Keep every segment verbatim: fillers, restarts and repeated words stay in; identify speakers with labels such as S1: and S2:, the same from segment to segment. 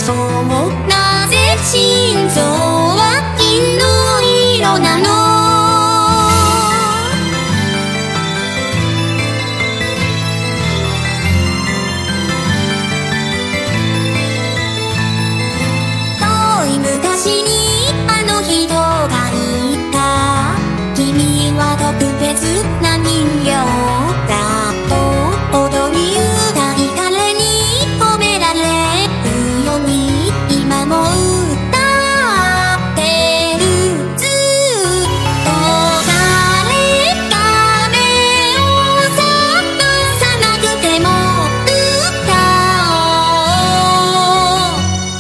S1: しょう。なぜ心臓は金の色なの。遠い昔にあの人が言った。君は特別な人形だと。踊り歌い彼に褒められるように今も歌ってる。ずっと誰か目を覚まさなくても歌おう。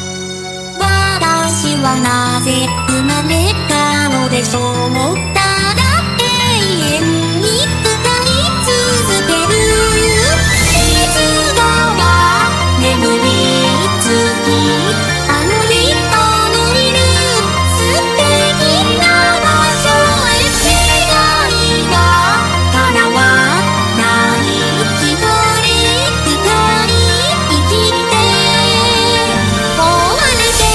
S1: 私はなぜ生まれたのでしょう。ただ永遠に歌い続ける。いつかは眠りつきあの人のいる素敵な場所へ。願いが叶わない一人二人生きて終われて。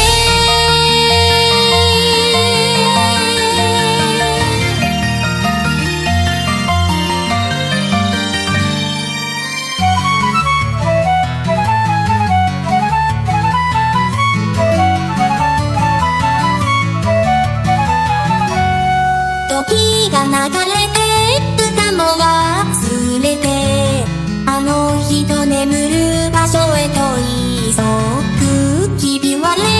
S1: 時が流れて歌も忘れてあの人眠る場所へと急ぐ。ひび割れ